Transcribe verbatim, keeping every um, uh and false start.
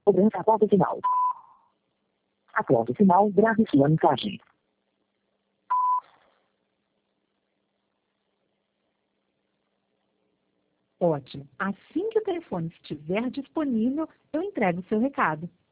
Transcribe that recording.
Cobrança após o sinal. Após o sinal, grave sua mensagem. Ótimo. Assim que o telefone estiver disponível, eu entrego o seu recado.